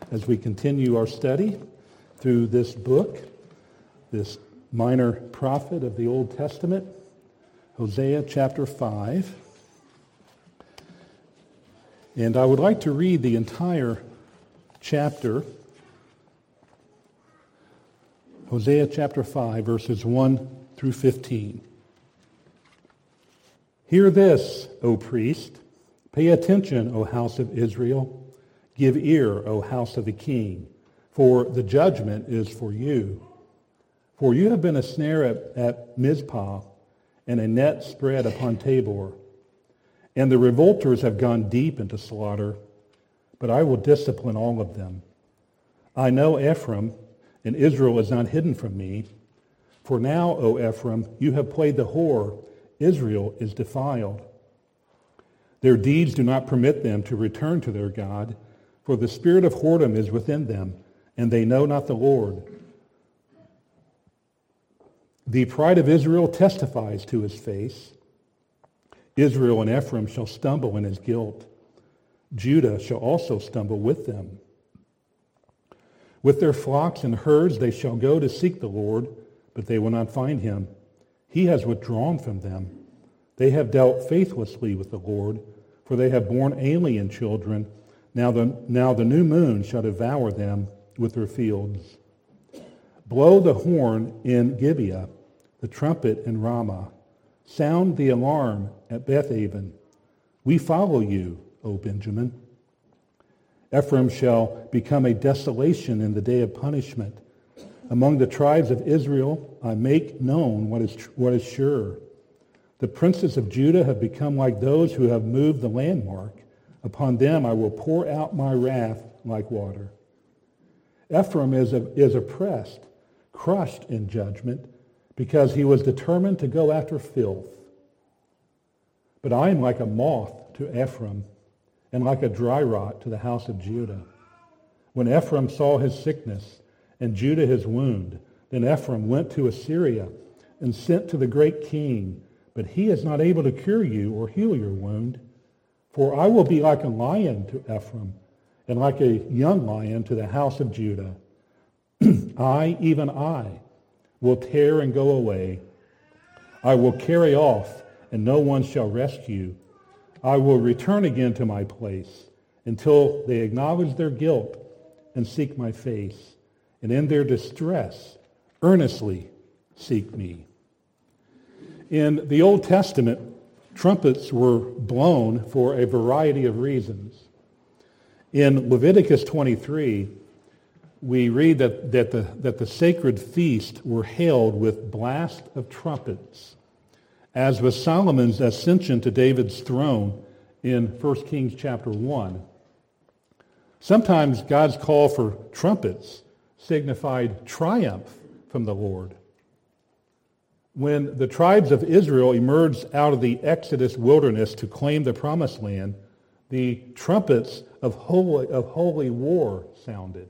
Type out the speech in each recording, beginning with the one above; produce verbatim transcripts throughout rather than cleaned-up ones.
as we continue our study through this book, this minor prophet of the Old Testament, Hosea chapter five. And I would like to read the entire chapter, Hosea chapter five, verses one through fifteen. Hear this, O priest. Pay attention, O house of Israel. Give ear, O house of the king, for the judgment is for you. For you have been a snare at, at Mizpah, and a net spread upon Tabor. And the revolters have gone deep into slaughter, but I will discipline all of them. I know Ephraim, and Israel is not hidden from me. For now, O Ephraim, you have played the whore. Israel is defiled. Their deeds do not permit them to return to their God, for the spirit of whoredom is within them, and they know not the Lord. The pride of Israel testifies to his face. Israel and Ephraim shall stumble in his guilt. Judah shall also stumble with them. With their flocks and herds they shall go to seek the Lord, but they will not find him. He has withdrawn from them. They have dealt faithlessly with the Lord, for they have borne alien children. Now the, now the new moon shall devour them with their fields. Blow the horn in Gibeah, the trumpet in Ramah. Sound the alarm at Bethaven. We follow you, O Benjamin. Ephraim shall become a desolation in the day of punishment. Among the tribes of Israel, I make known what is what is sure. The princes of Judah have become like those who have moved the landmark. Upon them I will pour out my wrath like water. Ephraim is, is oppressed, crushed in judgment, because he was determined to go after filth. But I am like a moth to Ephraim, and like a dry rot to the house of Judah. When Ephraim saw his sickness, and Judah his wound, then Ephraim went to Assyria, and sent to the great king, but he is not able to cure you or heal your wound. For I will be like a lion to Ephraim, and like a young lion to the house of Judah. I, even I, will tear and go away. I will carry off, and no one shall rescue. I will return again to my place, until they acknowledge their guilt and seek my face, and in their distress earnestly seek me. In the Old Testament, trumpets were blown for a variety of reasons. In Leviticus twenty-three, we read that, that, the, that the sacred feast were hailed with blast of trumpets, as was Solomon's ascension to David's throne in First Kings chapter one. Sometimes God's call for trumpets signified triumph from the Lord. When the tribes of Israel emerged out of the Exodus wilderness to claim the promised land, the trumpets of holy, of holy war sounded.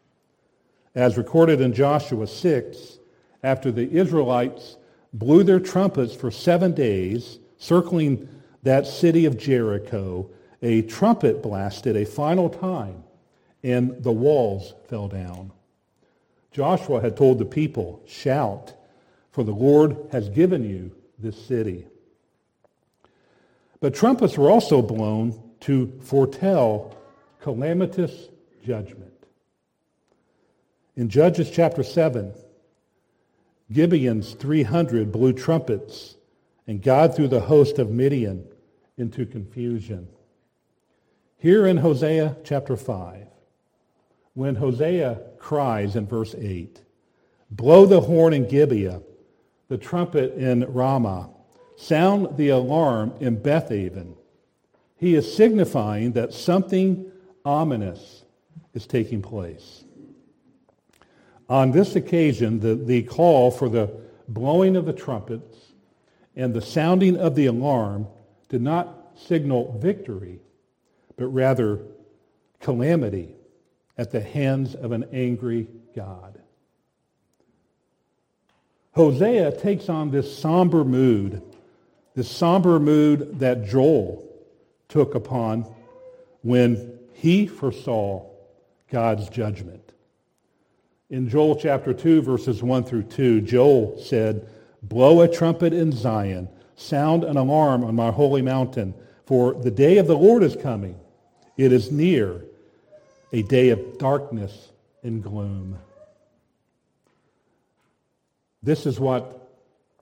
As recorded in Joshua six, after the Israelites blew their trumpets for seven days, circling that city of Jericho, a trumpet blasted a final time, and the walls fell down. Joshua had told the people, "Shout, for the Lord has given you this city." But trumpets were also blown to foretell calamitous judgment. In Judges chapter seven, Gibeon's three hundred blew trumpets, and God threw the host of Midian into confusion. Here in Hosea chapter five, when Hosea cries in verse eight, "Blow the horn in Gibeah, the trumpet in Ramah, sound the alarm in Bethaven," he is signifying that something ominous is taking place. On this occasion, the, the call for the blowing of the trumpets and the sounding of the alarm did not signal victory, but rather calamity at the hands of an angry God. Hosea takes on this somber mood, this somber mood that Joel took upon when he foresaw God's judgment. In Joel chapter two, verses one through two, Joel said, "Blow a trumpet in Zion, sound an alarm on my holy mountain, for the day of the Lord is coming. It is near, a day of darkness and gloom." This is what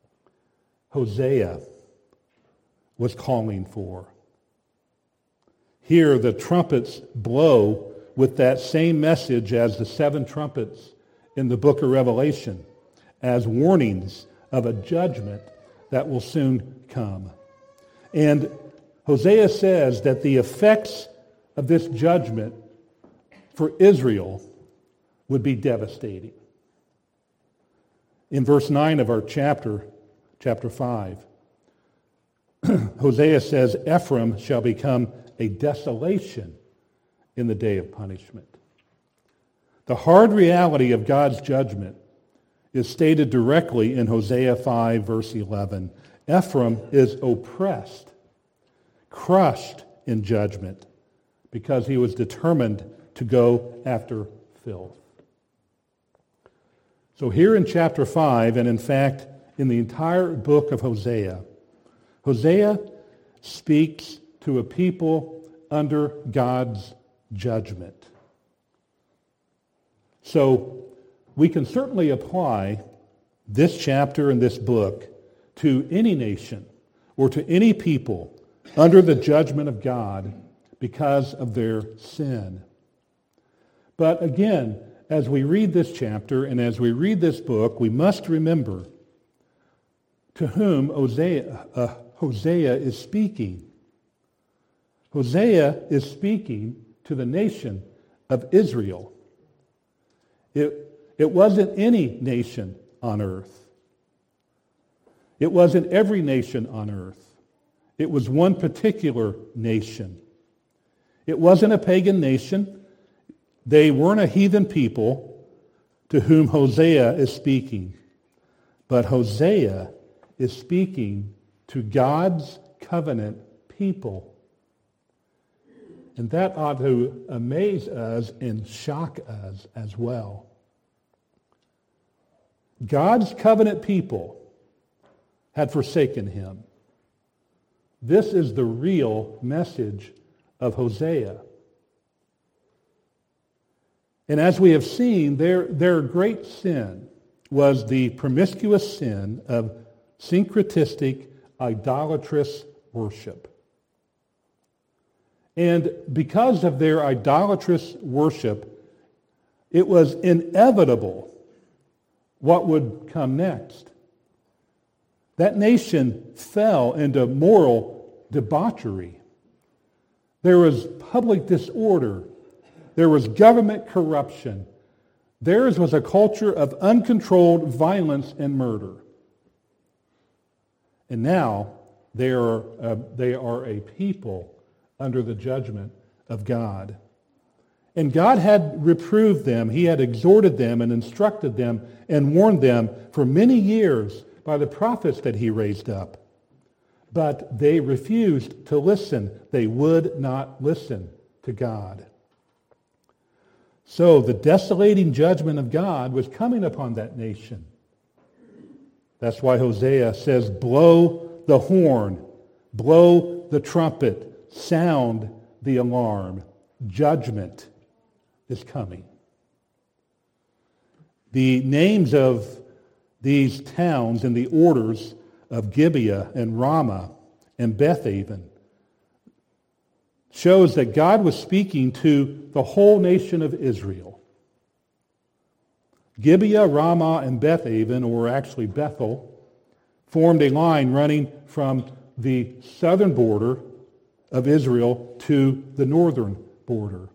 Hosea was calling for. Here the trumpets blow with that same message as the seven trumpets in the book of Revelation, as warnings of a judgment that will soon come. And Hosea says that the effects of this judgment for Israel would be devastating. In verse nine of our chapter, chapter five, Hosea says, "Ephraim shall become a desolation in the day of punishment." The hard reality of God's judgment is stated directly in Hosea five, verse eleven. Ephraim is oppressed, crushed in judgment, because he was determined to go after filth. So here in chapter five, and in fact in the entire book of Hosea, Hosea speaks to a people under God's judgment. So we can certainly apply this chapter and this book to any nation or to any people under the judgment of God because of their sin. But again, as we read this chapter and as we read this book, we must remember to whom Hosea, uh, Hosea is speaking. Hosea is speaking to the nation of Israel. It, it wasn't any nation on earth. It wasn't every nation on earth. It was one particular nation. It wasn't a pagan nation. They weren't a heathen people to whom Hosea is speaking. But Hosea is speaking to God's covenant people. And that ought to amaze us and shock us as well. God's covenant people had forsaken him. This is the real message of Hosea. And as we have seen, their, their great sin was the promiscuous sin of syncretistic, idolatrous worship. And because of their idolatrous worship, it was inevitable what would come next. That nation fell into moral debauchery. There was public disorder. There was government corruption. Theirs was a culture of uncontrolled violence and murder. And now they are, uh, they are a people under the judgment of God. And God had reproved them. He had exhorted them and instructed them and warned them for many years by the prophets that he raised up. But they refused to listen. They would not listen to God. So the desolating judgment of God was coming upon that nation. That's why Hosea says, blow the horn, blow the trumpet, sound the alarm. Judgment is coming. The names of these towns in the orders of Gibeah and Ramah and Bethaven shows that God was speaking to the whole nation of Israel. Gibeah, Ramah, and Bethaven, or actually Bethel, formed a line running from the southern border of Israel to the northern border.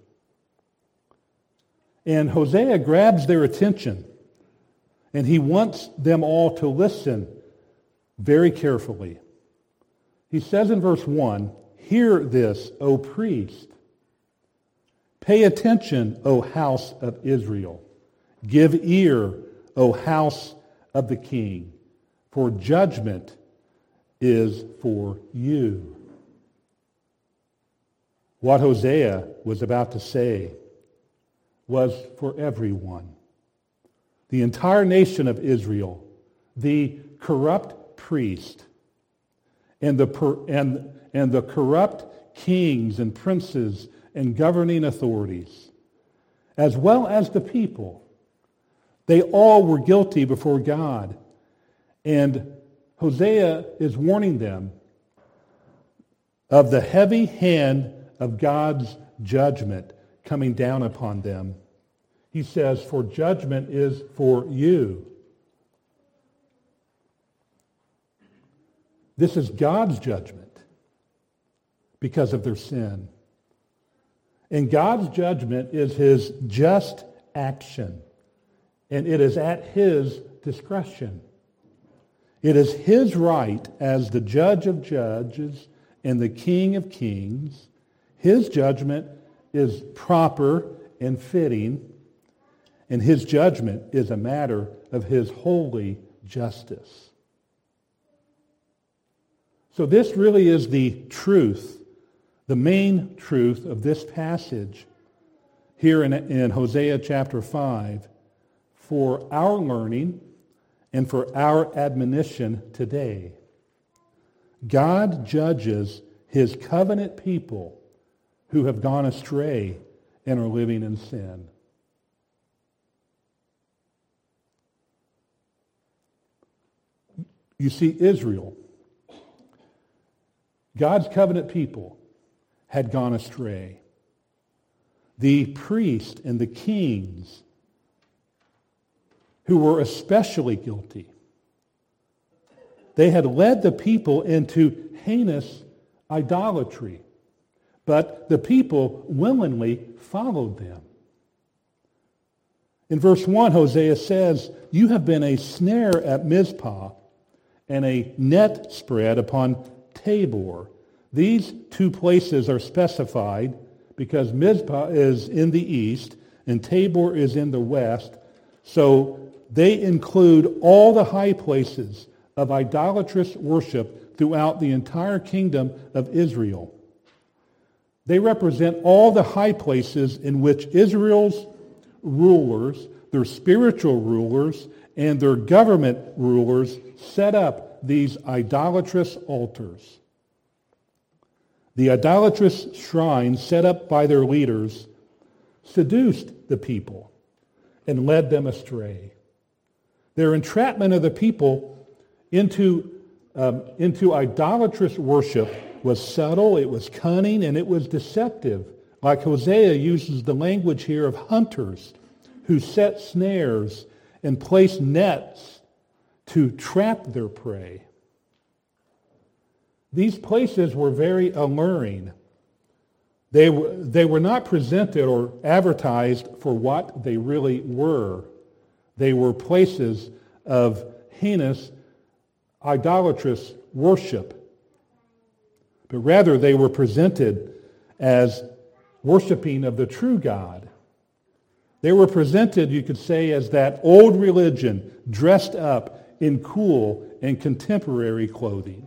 And Hosea grabs their attention, and he wants them all to listen very carefully. He says in verse one, "Hear this, O priest. Pay attention, O house of Israel. Give ear, O house of the king, for judgment is for you." What Hosea was about to say was for everyone. The entire nation of Israel, the corrupt priest, and the, per, and, and the corrupt kings and princes and governing authorities, as well as the people, they all were guilty before God. And Hosea is warning them of the heavy hand of God's judgment coming down upon them. He says, for judgment is for you. This is God's judgment because of their sin. And God's judgment is his just action. And it is at his discretion. It is his right as the judge of judges and the king of kings. His judgment is proper and fitting. And his judgment is a matter of his holy justice. So this really is the truth, the main truth of this passage here in, in Hosea chapter five for our learning and for our admonition today. God judges his covenant people who have gone astray and are living in sin. You see, Israel, God's covenant people, had gone astray. The priests and the kings, who were especially guilty, they had led the people into heinous idolatry, but the people willingly followed them. In verse one, Hosea says, "You have been a snare at Mizpah and a net spread upon Tabor." These two places are specified because Mizpah is in the east and Tabor is in the west. So they include all the high places of idolatrous worship throughout the entire kingdom of Israel. They represent all the high places in which Israel's rulers, their spiritual rulers, and their government rulers set up these idolatrous altars. The idolatrous shrines set up by their leaders seduced the people and led them astray. Their entrapment of the people into, um, into idolatrous worship was subtle, it was cunning, and it was deceptive. Like Hosea uses the language here of hunters who set snares and place nets to trap their prey. These places were very alluring. They were, they were not presented or advertised for what they really were. They were places of heinous, idolatrous worship. But rather, they were presented as worshiping of the true God. They were presented, you could say, as that old religion dressed up in cool and contemporary clothing.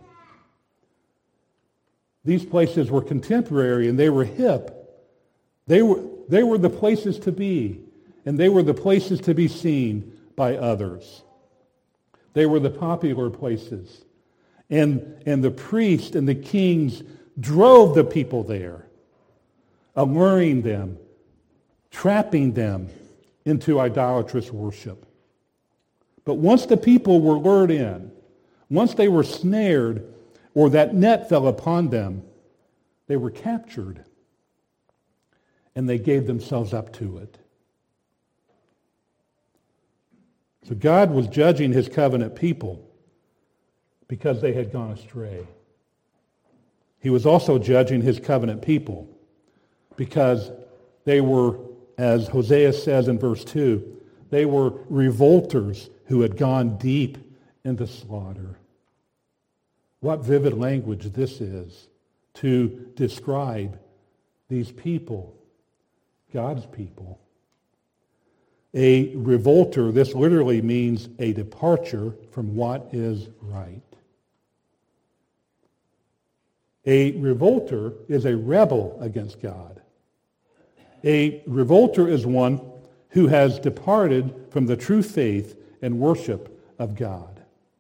These places were contemporary and they were hip. They were, they were the places to be, and they were the places to be seen by others. They were the popular places. And, and the priests and the kings drove the people there, alluring them, trapping them into idolatrous worship. But once the people were lured in, once they were snared, or that net fell upon them, they were captured, and they gave themselves up to it. So God was judging his covenant people because they had gone astray. He was also judging his covenant people because they were, as Hosea says in verse two, they were revolters who had gone deep into slaughter. What vivid language this is to describe these people, God's people. A revolter, this literally means a departure from what is right. A revolter is a rebel against God. A revolter is one who has departed from the true faith and worship of God.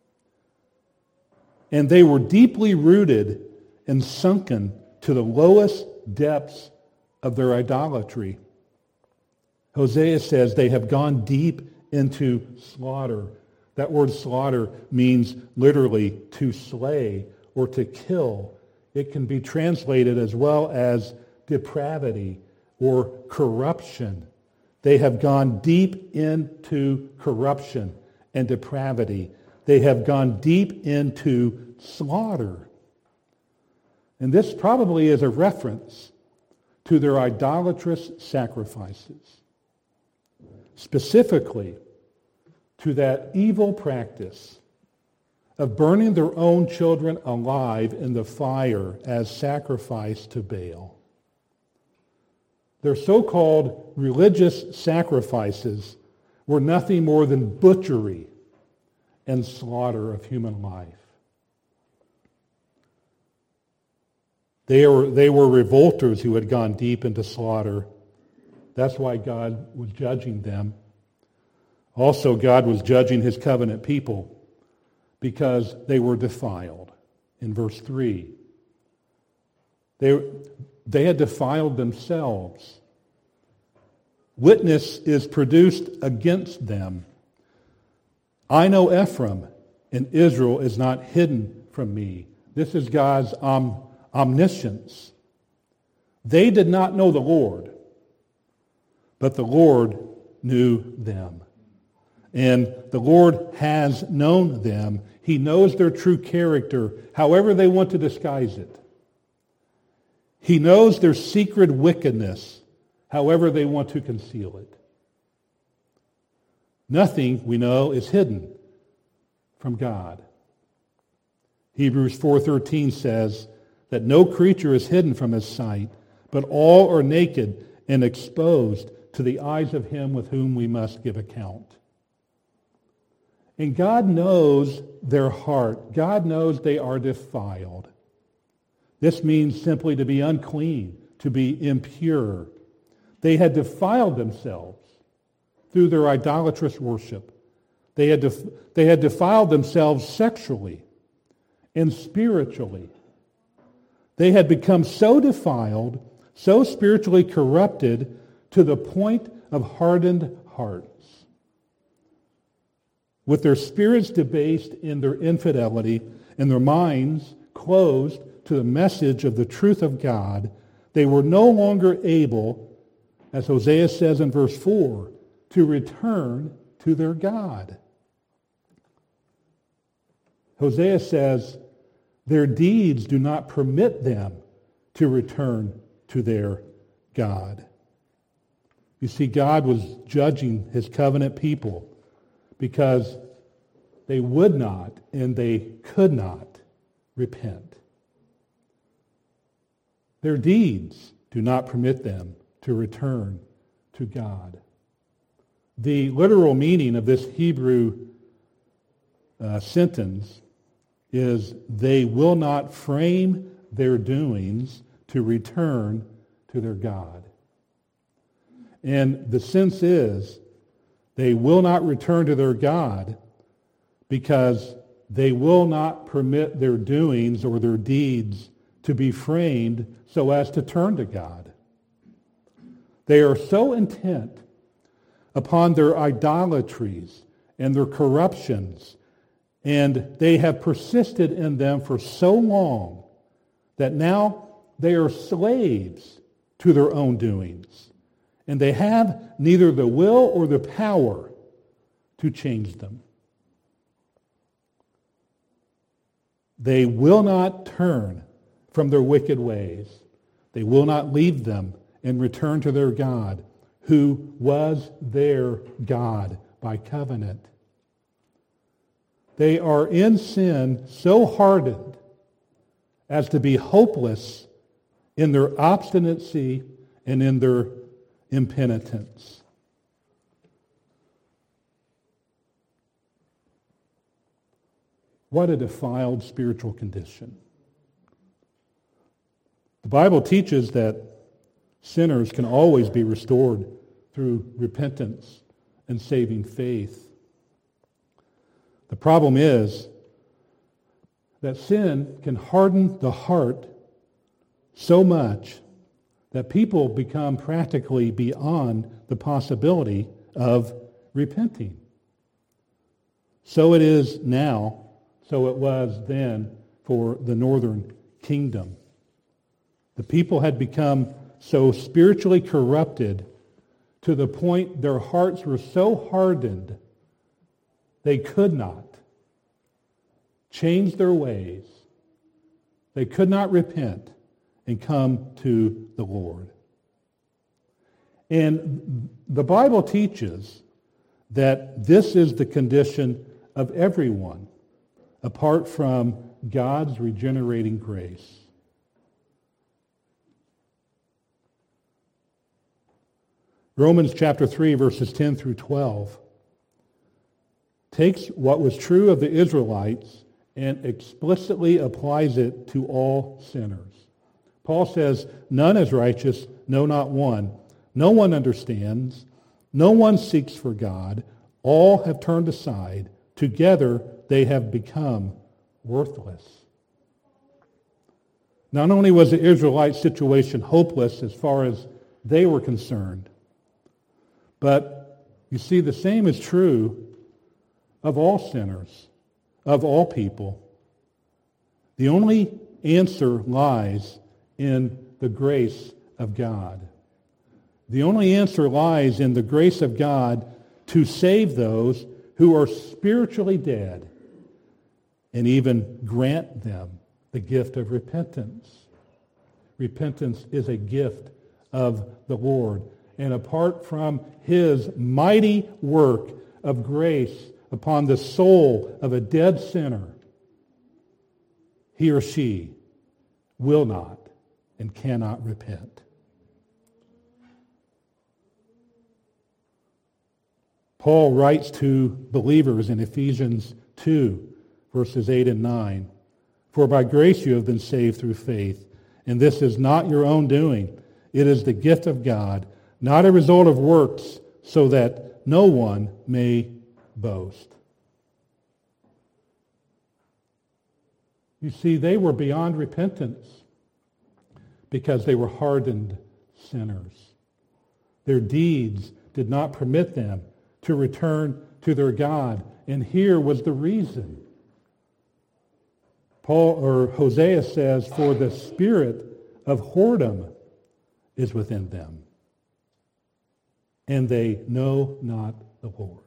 And they were deeply rooted and sunken to the lowest depths of their idolatry. Hosea says they have gone deep into slaughter. That word slaughter means literally to slay or to kill. It can be translated as well as depravity or corruption. They have gone deep into corruption and depravity. They have gone deep into slaughter. And this probably is a reference to their idolatrous sacrifices, specifically to that evil practice of burning their own children alive in the fire as sacrifice to Baal. Their so-called religious sacrifices were nothing more than butchery and slaughter of human life. They were, they were revolters who had gone deep into slaughter. That's why God was judging them. Also, God was judging his covenant people because they were defiled. In verse three, they, they had defiled themselves. Witness is produced against them. I know Ephraim, and Israel is not hidden from me. This is God's om- omniscience. They did not know the Lord, but the Lord knew them. And the Lord has known them. He knows their true character, however they want to disguise it. He knows their secret wickedness, however they want to conceal it. Nothing, we know, is hidden from God. Hebrews four thirteen says that no creature is hidden from his sight, but all are naked and exposed to the eyes of him with whom we must give account. And God knows their heart. God knows they are defiled. This means simply to be unclean, to be impure. They had defiled themselves through their idolatrous worship. They had, def- they had defiled themselves sexually and spiritually. They had become so defiled, so spiritually corrupted, to the point of hardened hearts. With their spirits debased in their infidelity and their minds closed to the message of the truth of God, they were no longer able, as Hosea says in verse four, to return to their God. Hosea says, their deeds do not permit them to return to their God. You see, God was judging his covenant people because they would not and they could not repent. Their deeds do not permit them to return to God. The literal meaning of this Hebrew uh, sentence is they will not frame their doings to return to their God. And the sense is they will not return to their God because they will not permit their doings or their deeds to be framed so as to turn to God. They are so intent upon their idolatries and their corruptions, and they have persisted in them for so long that now they are slaves to their own doings, and they have neither the will or the power to change them. They will not turn from their wicked ways. They will not leave them and return to their God, who was their God by covenant. They are in sin so hardened as to be hopeless in their obstinacy and in their impenitence. What a defiled spiritual condition. The Bible teaches that sinners can always be restored through repentance and saving faith. The problem is that sin can harden the heart so much that people become practically beyond the possibility of repenting. So it is now, so it was then for the northern kingdom. The people had become so spiritually corrupted to the point their hearts were so hardened they could not change their ways. They could not repent and come to the Lord. And the Bible teaches that this is the condition of everyone apart from God's regenerating grace. Romans chapter three, verses ten through twelve takes what was true of the Israelites and explicitly applies it to all sinners. Paul says, "None is righteous, no, not one. No one understands. No one seeks for God. All have turned aside. Together they have become worthless." Not only was the Israelite situation hopeless as far as they were concerned, but you see, the same is true of all sinners, of all people. The only answer lies in the grace of God. The only answer lies in the grace of God to save those who are spiritually dead and even grant them the gift of repentance. Repentance is a gift of the Lord. And apart from his mighty work of grace upon the soul of a dead sinner, he or she will not and cannot repent. Paul writes to believers in Ephesians two, verses eight and nine, "For by grace you have been saved through faith, and this is not your own doing. It is the gift of God, not a result of works, so that no one may boast." You see, they were beyond repentance because they were hardened sinners. Their deeds did not permit them to return to their God, and here was the reason. Paul or Hosea says, "For the spirit of whoredom is within them, and they know not the Lord."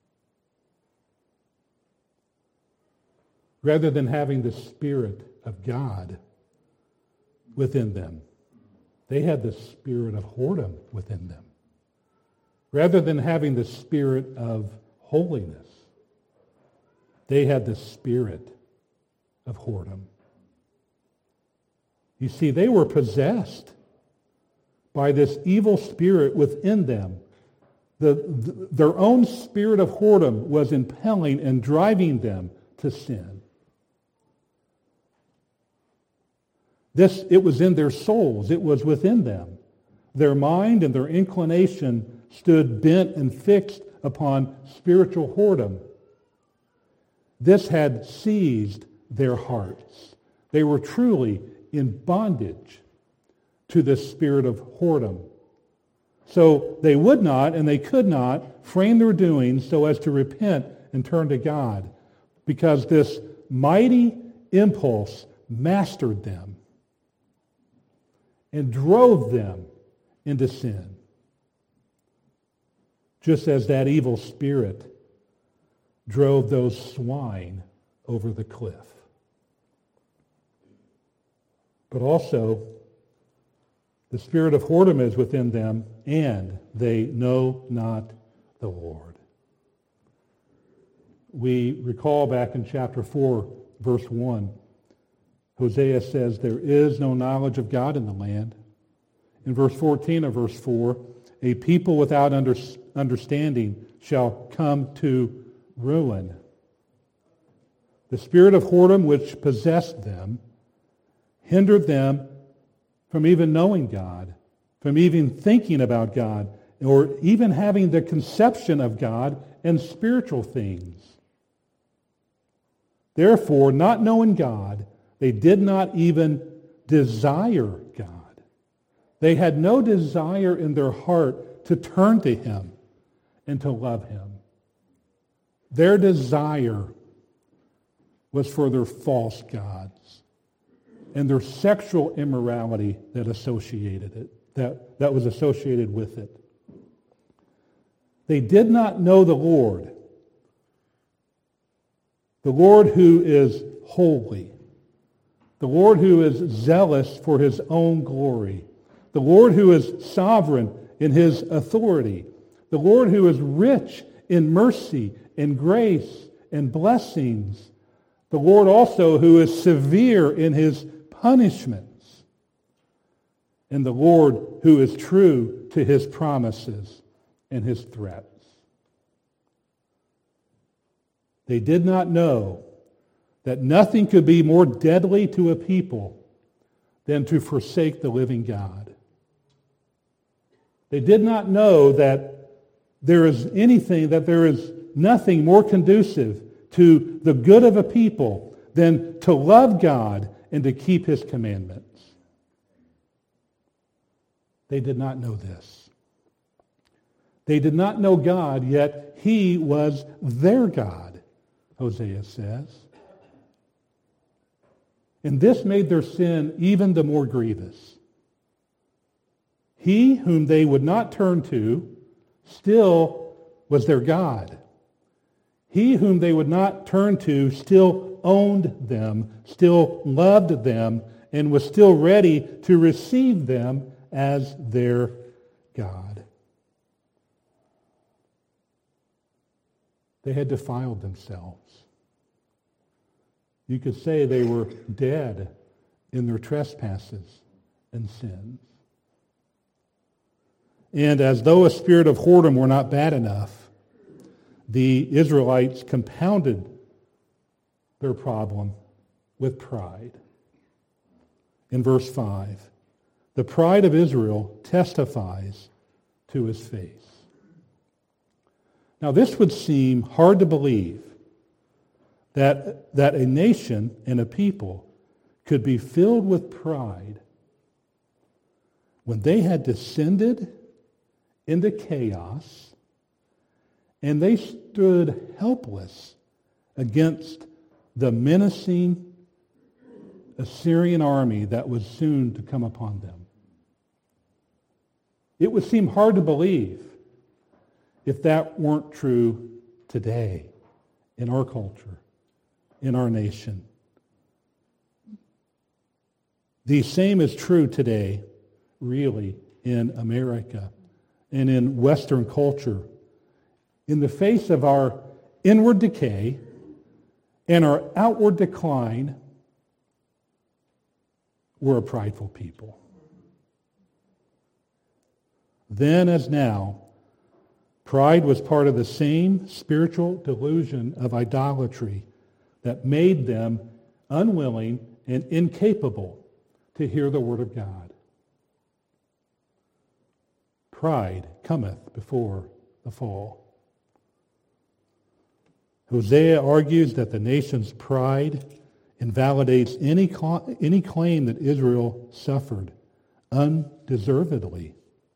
Rather than having the Spirit of God within them, they had the spirit of whoredom within them. Rather than having the spirit of holiness, they had the spirit of whoredom. You see, they were possessed by this evil spirit within them. The, the, their own spirit of whoredom was impelling and driving them to sin. This, it was in their souls. It was within them. Their mind and their inclination stood bent and fixed upon spiritual whoredom. This had seized their hearts. They were truly in bondage to this spirit of whoredom. So they would not and they could not frame their doings so as to repent and turn to God, because this mighty impulse mastered them and drove them into sin, just as that evil spirit drove those swine over the cliff. But also, the spirit of whoredom is within them, and they know not the Lord. We recall back in chapter four, verse one, Hosea says, "There is no knowledge of God in the land." In verse fourteen of verse four, "A people without under, understanding shall come to ruin." The spirit of whoredom which possessed them hindered them from even knowing God, from even thinking about God, or even having the conception of God and spiritual things. Therefore, not knowing God, they did not even desire God. They had no desire in their heart to turn to him and to love him. Their desire was for their false gods and their sexual immorality that associated it, that, that was associated with it. They did not know the Lord, the Lord who is holy, the Lord who is zealous for his own glory, the Lord who is sovereign in his authority, the Lord who is rich in mercy and grace and blessings, the Lord also who is severe in his punishments, and the Lord who is true to his promises and his threats. They did not know that nothing could be more deadly to a people than to forsake the living God. They did not know that there is anything, that there is nothing more conducive to the good of a people than to love God and to keep his commandments. They did not know this. They did not know God, yet he was their God, Hosea says. And this made their sin even the more grievous. He whom they would not turn to still was their God. He whom they would not turn to still owned them, still loved them, and was still ready to receive them as their God. They had defiled themselves. You could say they were dead in their trespasses and sins. And as though a spirit of whoredom were not bad enough, the Israelites compounded their problem with pride. In verse five, the pride of Israel testifies to his face. Now this would seem hard to believe, that, that a nation and a people could be filled with pride when they had descended into chaos and they stood helpless against the menacing Assyrian army that was soon to come upon them. It would seem hard to believe if that weren't true today in our culture, in our nation. The same is true today, really, in America and in Western culture. In the face of our inward decay and our outward decline, we're a prideful people. Then as now, pride was part of the same spiritual delusion of idolatry that made them unwilling and incapable to hear the word of God. Pride cometh before the fall. Hosea argues that the nation's pride invalidates any, any claim that Israel suffered undeservedly.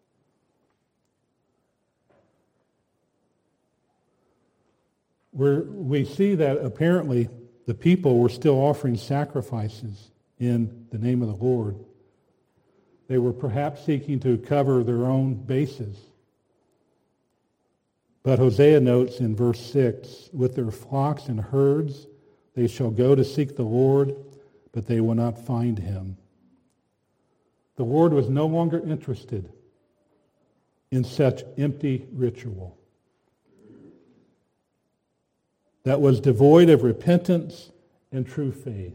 Where we see that apparently the people were still offering sacrifices in the name of the Lord. They were perhaps seeking to cover their own bases. But Hosea notes in verse six, with their flocks and herds they shall go to seek the Lord, but they will not find him. The Lord was no longer interested in such empty ritual that was devoid of repentance and true faith.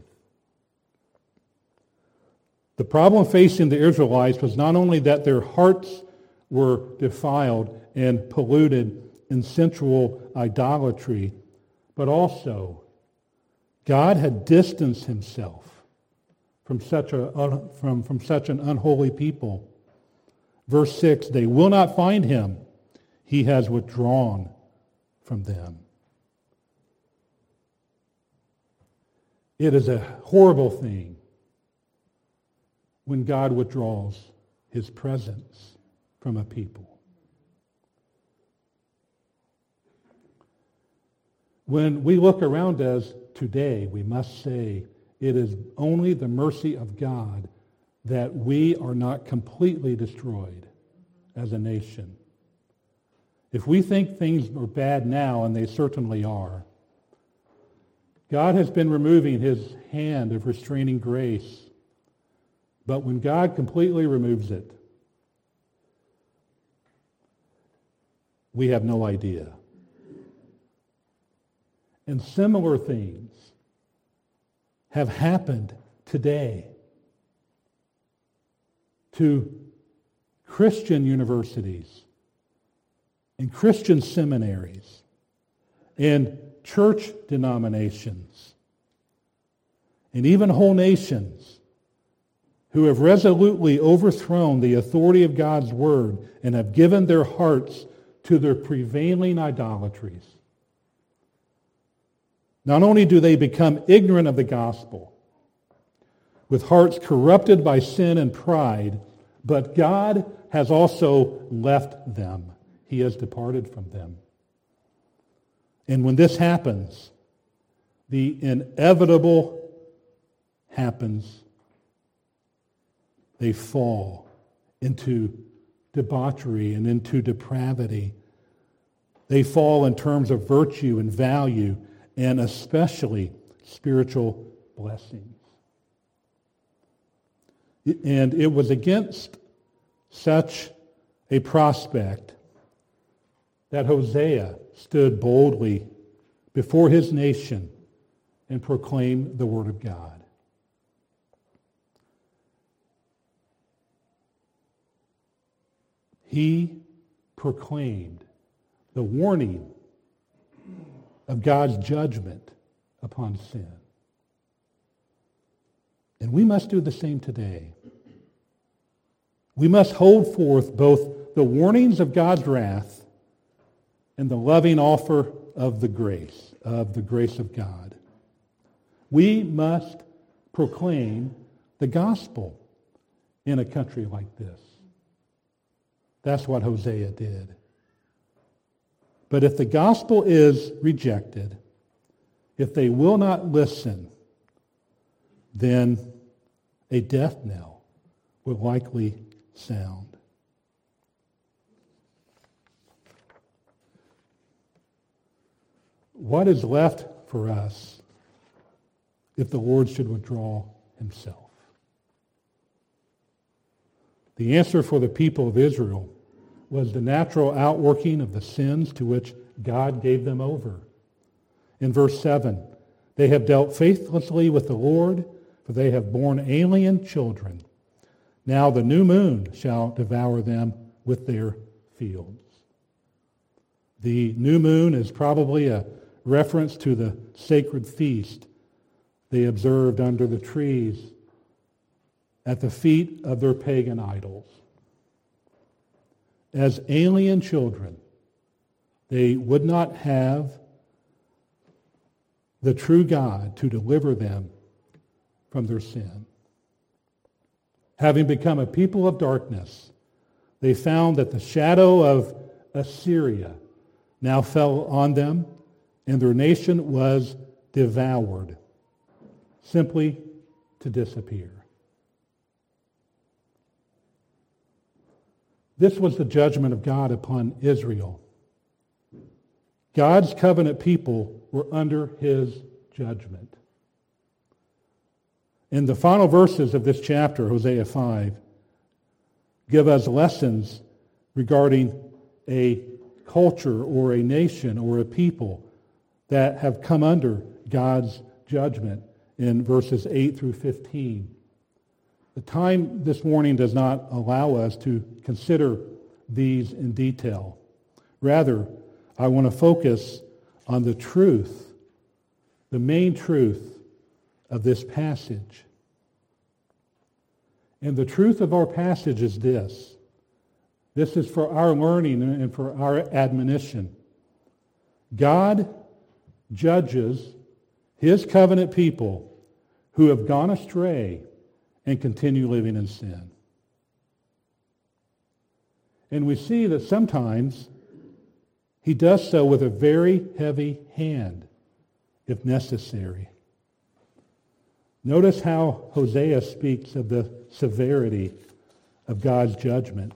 The problem facing the Israelites was not only that their hearts were defiled and polluted in sensual idolatry, but also God had distanced himself from such a from, from such an unholy people Verse six, they will not find him. He has withdrawn from them. It is a horrible thing when God withdraws his presence from a people. When we look around us today, we must say it is only the mercy of God that we are not completely destroyed as a nation. If we think things are bad now, and they certainly are, God has been removing his hand of restraining grace. But when God completely removes it, we have no idea. And similar things have happened today to Christian universities and Christian seminaries and church denominations and even whole nations who have resolutely overthrown the authority of God's word and have given their hearts to their prevailing idolatries. Not only do they become ignorant of the gospel, with hearts corrupted by sin and pride, but God has also left them. He has departed from them. And when this happens, the inevitable happens. They fall into debauchery and into depravity. They fall in terms of virtue and value, and especially spiritual blessings. And it was against such a prospect that Hosea stood boldly before his nation and proclaimed the word of God. He proclaimed the warning of God's judgment upon sin. And we must do the same today. We must hold forth both the warnings of God's wrath and the loving offer of the grace, of the grace of God. We must proclaim the gospel in a country like this. That's what Hosea did. But if the gospel is rejected, if they will not listen, then a death knell will likely sound. What is left for us if the Lord should withdraw himself? The answer for the people of Israel was the natural outworking of the sins to which God gave them over. In verse seven, they have dealt faithlessly with the Lord, for they have borne alien children. Now the new moon shall devour them with their fields. The new moon is probably a reference to the sacred feast they observed under the trees at the feet of their pagan idols. As alien children, they would not have the true God to deliver them from their sin. Having become a people of darkness, they found that the shadow of Assyria now fell on them, and their nation was devoured, simply to disappear. This was the judgment of God upon Israel. God's covenant people were under his judgment. In the final verses of this chapter, Hosea five, give us lessons regarding a culture or a nation or a people that have come under God's judgment in verses eight through fifteen. The time this morning does not allow us to consider these in detail. Rather, I want to focus on the truth, the main truth of this passage. And the truth of our passage is this: This is for our learning and for our admonition. God judges his covenant people who have gone astray and continue living in sin. And we see that sometimes he does so with a very heavy hand, if necessary. Notice how Hosea speaks of the severity of God's judgment.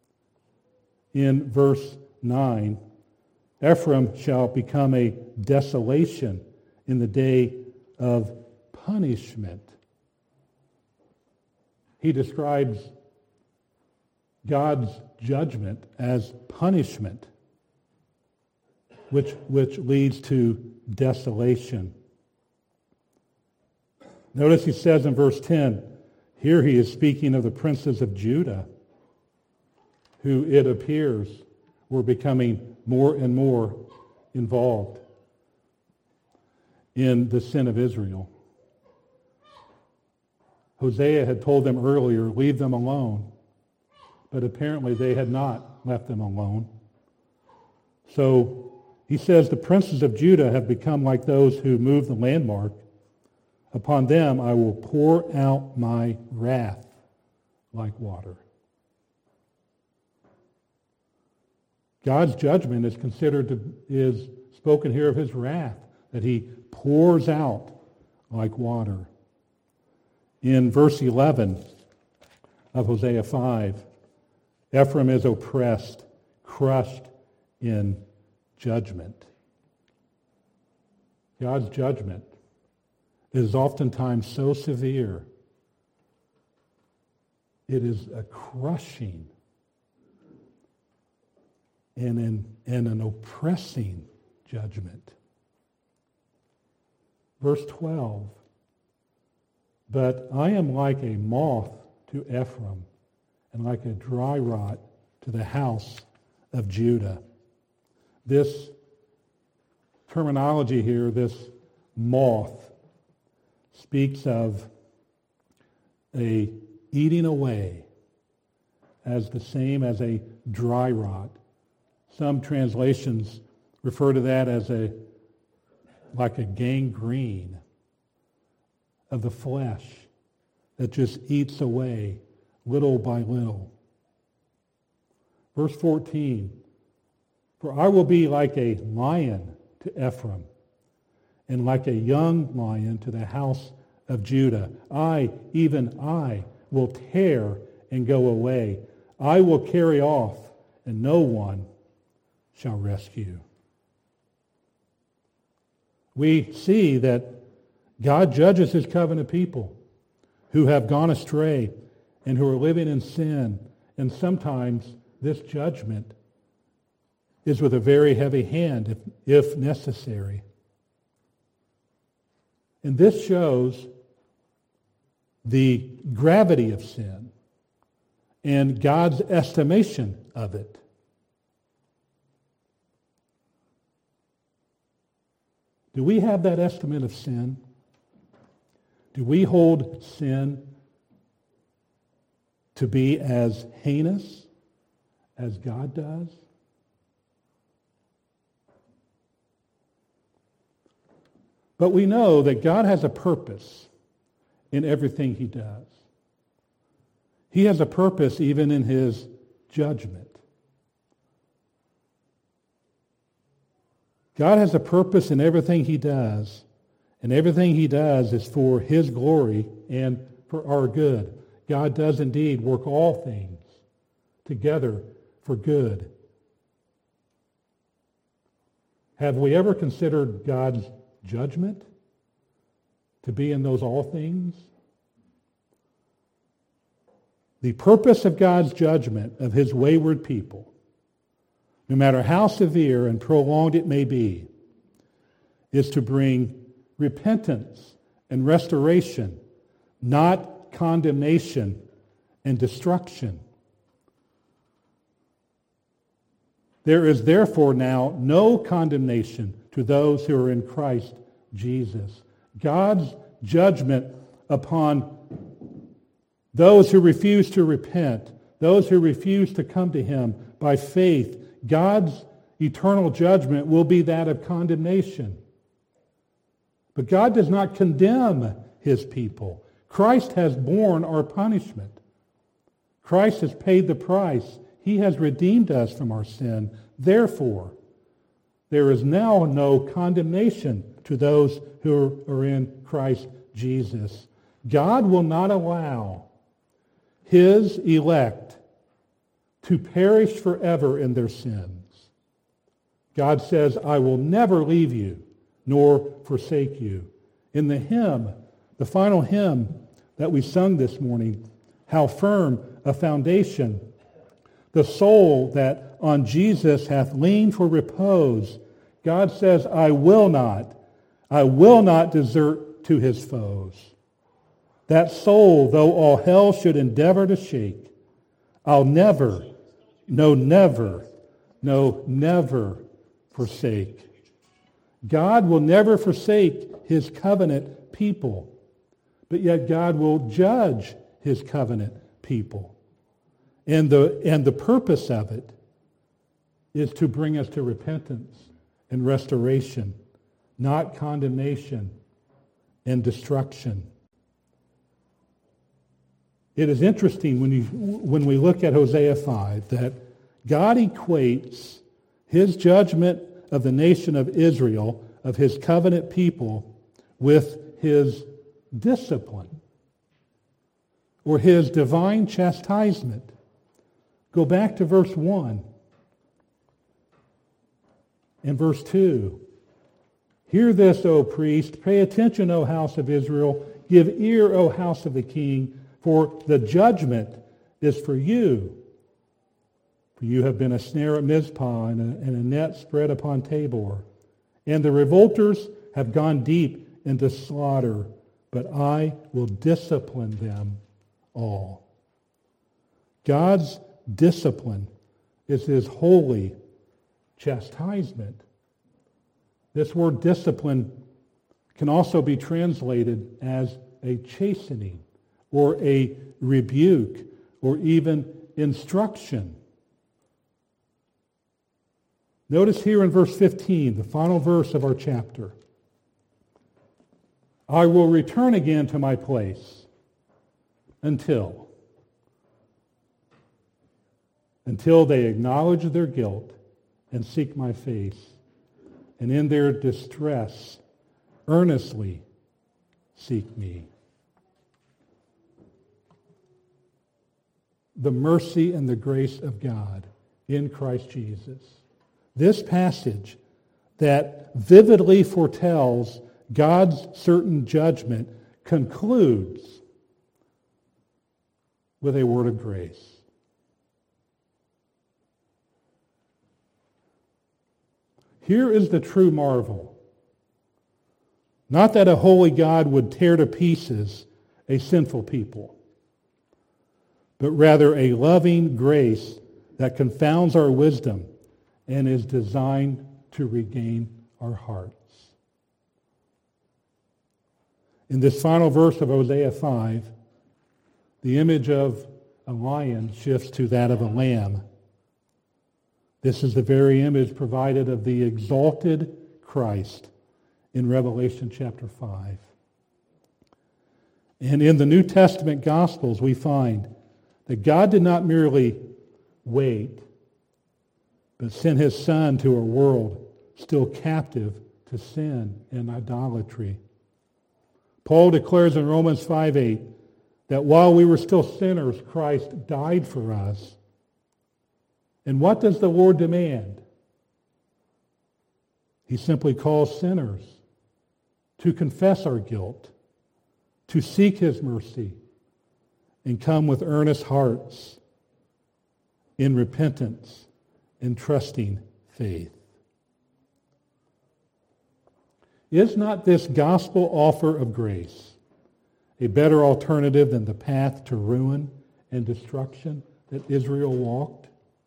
In verse nine, Ephraim shall become a desolation in the day of punishment. He describes God's judgment as punishment, which, which leads to desolation. Notice he says in verse ten, here he is speaking of the princes of Judah, who it appears were becoming more and more involved in the sin of Israel. Hosea had told them earlier, leave them alone. But apparently they had not left them alone. So he says the princes of Judah have become like those who move the landmark. Upon them I will pour out my wrath like water. God's judgment is considered to, is spoken here of his wrath, that he pours out like water. In verse eleven of Hosea five, Ephraim is oppressed, crushed in judgment. God's judgment is oftentimes so severe, it is a crushing and an, and an oppressing judgment. Verse twelve, but I am like a moth to Ephraim, and like a dry rot to the house of Judah. This terminology here, this moth, speaks of a eating away as the same as a dry rot. Some translations refer to that as a like a gangrene of the flesh that just eats away little by little. Verse fourteen, for I will be like a lion to Ephraim, and like a young lion to the house of Judah. I, even I, will tear and go away. I will carry off, and no one shall rescue. We see that God judges his covenant people who have gone astray and who are living in sin. And sometimes this judgment is with a very heavy hand, if, if necessary. And this shows the gravity of sin and God's estimation of it. Do we have that estimate of sin? Do we hold sin to be as heinous as God does? But we know that God has a purpose in everything he does. He has a purpose even in his judgment. God has a purpose in everything he does, and everything he does is for his glory and for our good. God does indeed work all things together for good. Have we ever considered God's judgment to be in those all things? The purpose of God's judgment of his wayward people, no matter how severe and prolonged it may be, is to bring repentance and restoration, not condemnation and destruction. There is therefore now no condemnation to those who are in Christ Jesus. God's judgment upon those who refuse to repent, those who refuse to come to him by faith, God's eternal judgment will be that of condemnation. But God does not condemn his people. Christ has borne our punishment. Christ has paid the price. He has redeemed us from our sin. Therefore, there is now no condemnation to those who are in Christ Jesus. God will not allow his elect to perish forever in their sins. God says, I will never leave you nor forsake you. In the hymn, the final hymn that we sung this morning, how firm a foundation the soul that on Jesus hath leaned for repose. God says, I will not, I will not desert to his foes. That soul, though all hell should endeavor to shake, I'll never, no never, no never forsake. God will never forsake his covenant people, but yet God will judge his covenant people. And the, and the purpose of it is to bring us to repentance and restoration, not condemnation and destruction. It is interesting when, you, when we look at Hosea five that God equates his judgment of the nation of Israel, of his covenant people, with his discipline or his divine chastisement. Go back to verse one and verse two. Hear this, O priest. Pay attention, O house of Israel. Give ear, O house of the king, for the judgment is for you. For you have been a snare at Mizpah and a, and a net spread upon Tabor. And the revolters have gone deep into slaughter, but I will discipline them all. God's discipline is his holy chastisement. This word discipline can also be translated as a chastening or a rebuke or even instruction. Notice here in verse fifteen, the final verse of our chapter. I will return again to my place until, until they acknowledge their guilt and seek my face, and in their distress earnestly seek me. The mercy and the grace of God in Christ Jesus. This passage that vividly foretells God's certain judgment concludes with a word of grace. Here is the true marvel. Not that a holy God would tear to pieces a sinful people, but rather a loving grace that confounds our wisdom and is designed to regain our hearts. In this final verse of Hosea five, the image of a lion shifts to that of a lamb. This is the very image provided of the exalted Christ in Revelation chapter five. And in the New Testament Gospels, we find that God did not merely wait, but sent his Son to a world still captive to sin and idolatry. Paul declares in Romans five eight that while we were still sinners, Christ died for us. And what does the Lord demand? He simply calls sinners to confess our guilt, to seek his mercy, and come with earnest hearts in repentance and trusting faith. Is not this gospel offer of grace a better alternative than the path to ruin and destruction that Israel walked?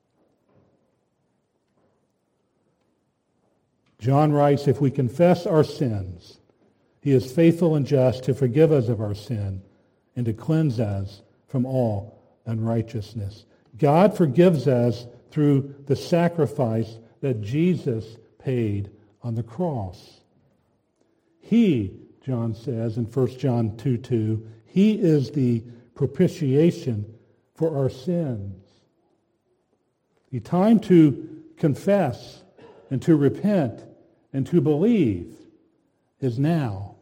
John writes, if we confess our sins, he is faithful and just to forgive us of our sin and to cleanse us from all unrighteousness. God forgives us through the sacrifice that Jesus paid on the cross. He, John says in First John two two, he is the propitiation for our sins. The time to confess and to repent and to believe is now.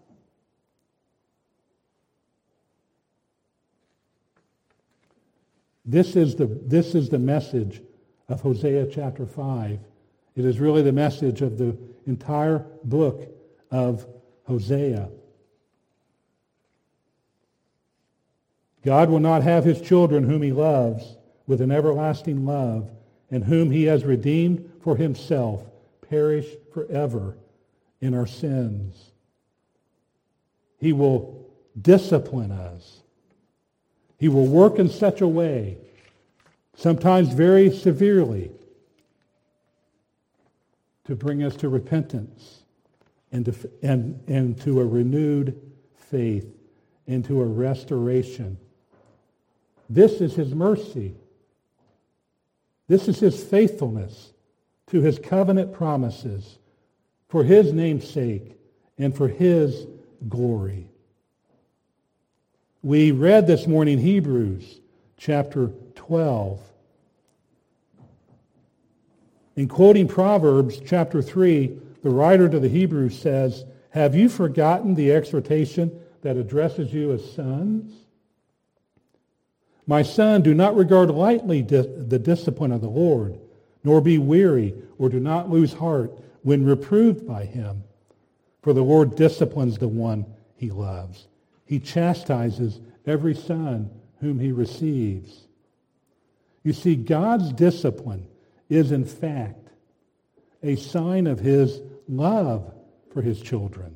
This is the, this is the message of Hosea chapter five. It is really the message of the entire book of Hosea. God will not have his children whom he loves with an everlasting love, and whom he has redeemed for himself, perish forever in our sins. He will discipline us. He will work in such a way, sometimes very severely, to bring us to repentance and to, and, and to a renewed faith, and to a restoration. This is his mercy. This is his faithfulness to his covenant promises for his name's sake and for his glory. We read this morning Hebrews chapter twelve. In quoting Proverbs chapter three, the writer to the Hebrews says, "Have you forgotten the exhortation that addresses you as sons? My son, do not regard lightly di- the discipline of the Lord, nor be weary, or do not lose heart when reproved by him. For the Lord disciplines the one he loves. He chastises every son whom he receives." You see, God's discipline is in fact a sign of his love for his children.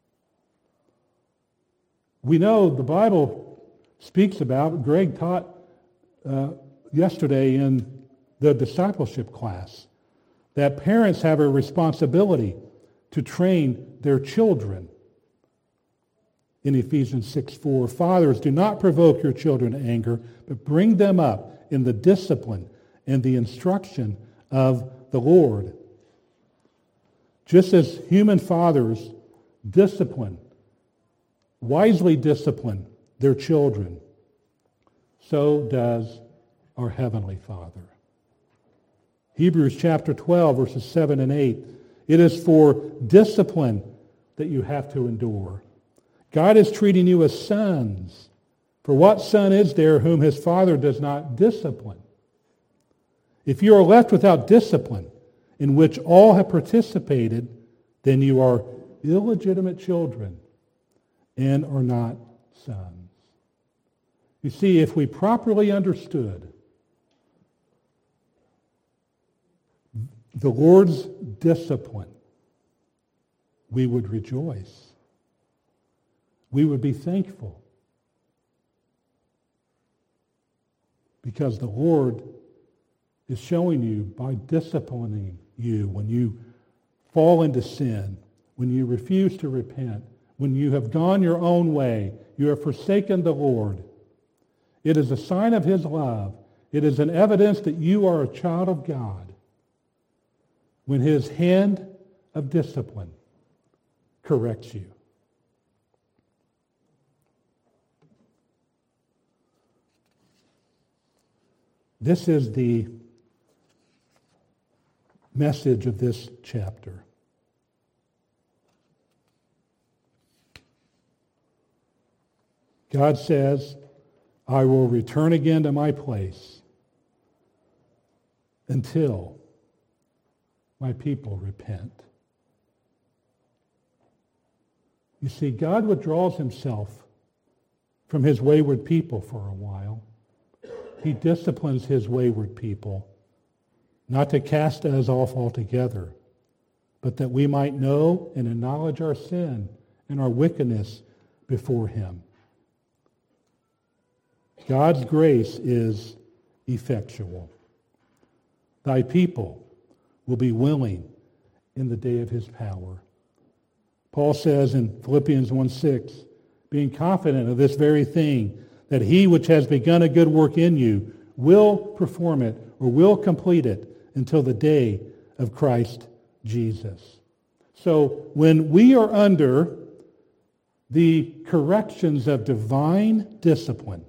We know the Bible speaks about, Greg taught uh, yesterday in the discipleship class, that parents have a responsibility to train their children. In Ephesians six four, "Fathers, do not provoke your children to anger, but bring them up in the discipline and the instruction of the Lord." Just as human fathers discipline, wisely discipline their children, so does our Heavenly Father. Hebrews chapter twelve, verses seven and eight. It is for discipline that you have to endure. God is treating you as sons. For what son is there whom his father does not discipline? If you are left without discipline, in which all have participated, then you are illegitimate children and are not sons. You see, if we properly understood the Lord's discipline, we would rejoice. We would be thankful. Because the Lord is showing you by disciplining you when you fall into sin, when you refuse to repent, when you have gone your own way, you have forsaken the Lord. It is a sign of his love. It is an evidence that you are a child of God when his hand of discipline corrects you. This is the message of this chapter. God says, "I will return again to my place until my people repent." You see, God withdraws himself from his wayward people for a while. He disciplines his wayward people, not to cast us off altogether, but that we might know and acknowledge our sin and our wickedness before him. God's grace is effectual. Thy people will be willing in the day of his power. Paul says in Philippians one six, "Being confident of this very thing, that he which has begun a good work in you will perform it or will complete it until the day of Christ Jesus. So when we are under the corrections of divine discipline,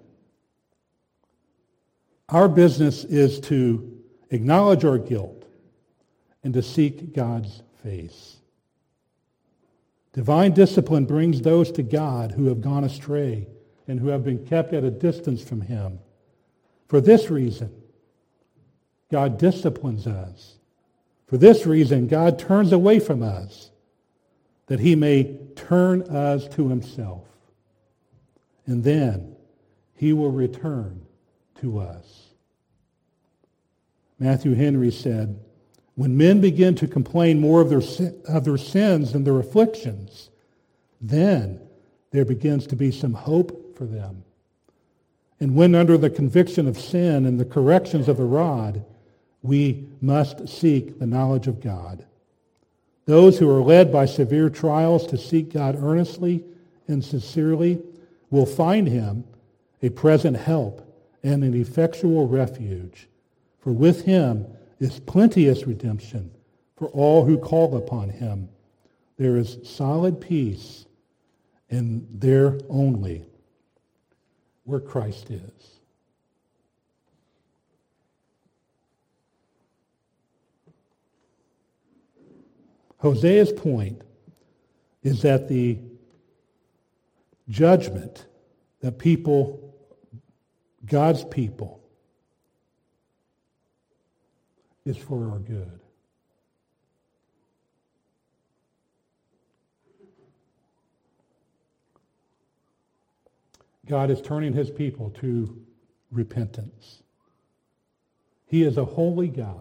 our business is to acknowledge our guilt and to seek God's face. Divine discipline brings those to God who have gone astray and who have been kept at a distance from him. For this reason, God disciplines us. For this reason, God turns away from us, that he may turn us to himself. And then he will return to us. Matthew Henry said, when men begin to complain more of their, sin, of their sins and their afflictions, then there begins to be some hope for them. And when under the conviction of sin and the corrections of the rod, we must seek the knowledge of God. Those who are led by severe trials to seek God earnestly and sincerely will find him a present help and an effectual refuge. For with him is plenteous redemption for all who call upon him. There is solid peace, and there only, where Christ is. Hosea's point is that the judgment that people, God's people, is for our good. God is turning his people to repentance. He is a holy God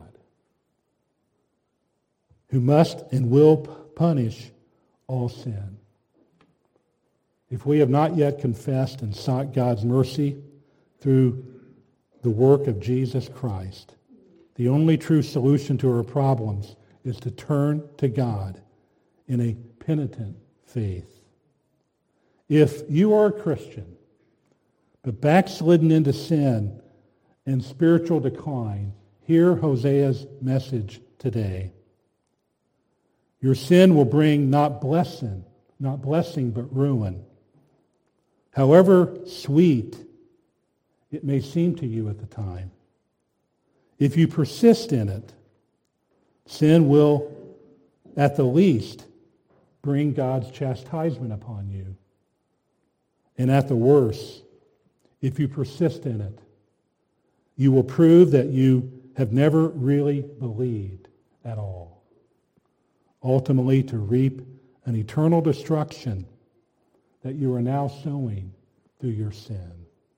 who must and will punish all sin. If we have not yet confessed and sought God's mercy through the work of Jesus Christ, the only true solution to our problems is to turn to God in a penitent faith. If you are a Christian, but backslidden into sin and spiritual decline, hear Hosea's message today. Your sin will bring not blessing, not blessing, but ruin. However sweet it may seem to you at the time, if you persist in it, sin will, at the least, bring God's chastisement upon you. And at the worst, if you persist in it, you will prove that you have never really believed at all, ultimately to reap an eternal destruction that you are now sowing through your sin.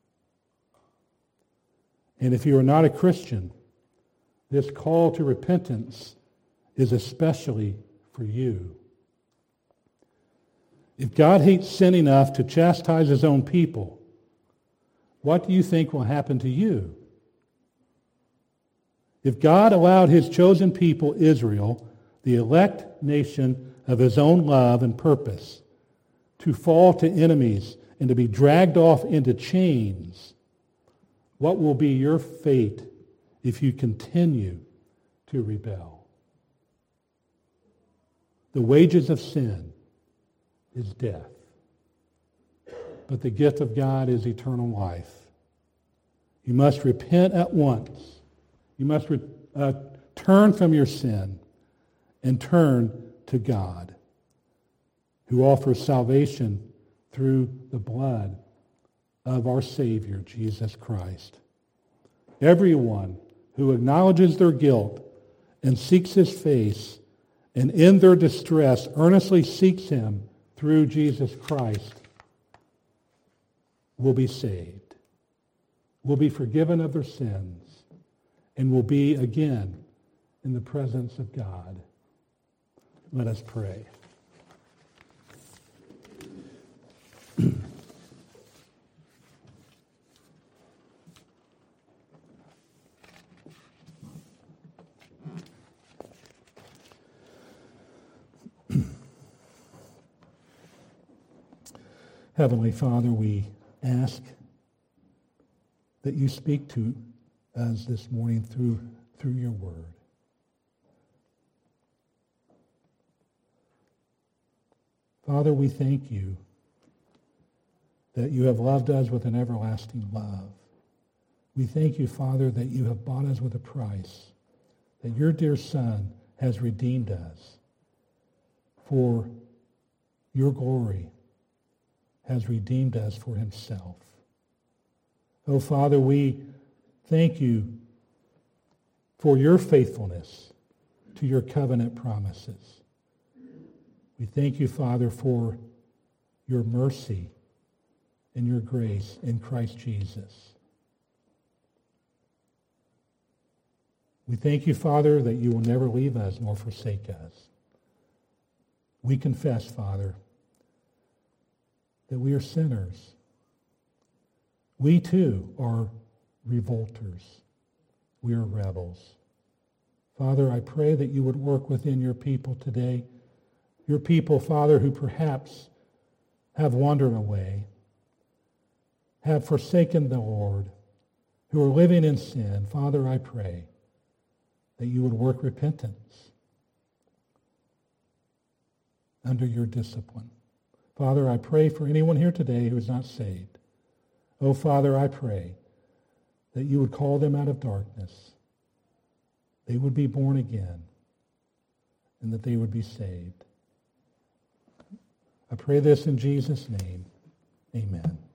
And if you are not a Christian, this call to repentance is especially for you. If God hates sin enough to chastise his own people, what do you think will happen to you? If God allowed his chosen people, Israel, the elect nation of his own love and purpose, to fall to enemies and to be dragged off into chains, what will be your fate if you continue to rebel? The wages of sin is death, but the gift of God is eternal life. You must repent at once. You must re- uh, turn from your sin and turn to God, who offers salvation through the blood of our Savior, Jesus Christ. Everyone who acknowledges their guilt and seeks his face, and in their distress earnestly seeks him through Jesus Christ, will be saved, will be forgiven of their sins, and will be again in the presence of God. Let us pray. Heavenly Father, we ask that you speak to us this morning through, through your word. Father, we thank you that you have loved us with an everlasting love. We thank you, Father, that you have bought us with a price, that your dear Son has redeemed us for your glory, has redeemed us for himself. Oh, Father, we thank you for your faithfulness to your covenant promises. We thank you, Father, for your mercy and your grace in Christ Jesus. We thank you, Father, that you will never leave us nor forsake us. We confess, Father, that we are sinners. We too are revolters. We are rebels. Father, I pray that you would work within your people today. Your people, Father, who perhaps have wandered away, have forsaken the Lord, who are living in sin. Father, I pray that you would work repentance under your discipline. Father, I pray for anyone here today who is not saved. Oh, Father, I pray that you would call them out of darkness. They would be born again, and that they would be saved. I pray this in Jesus' name. Amen.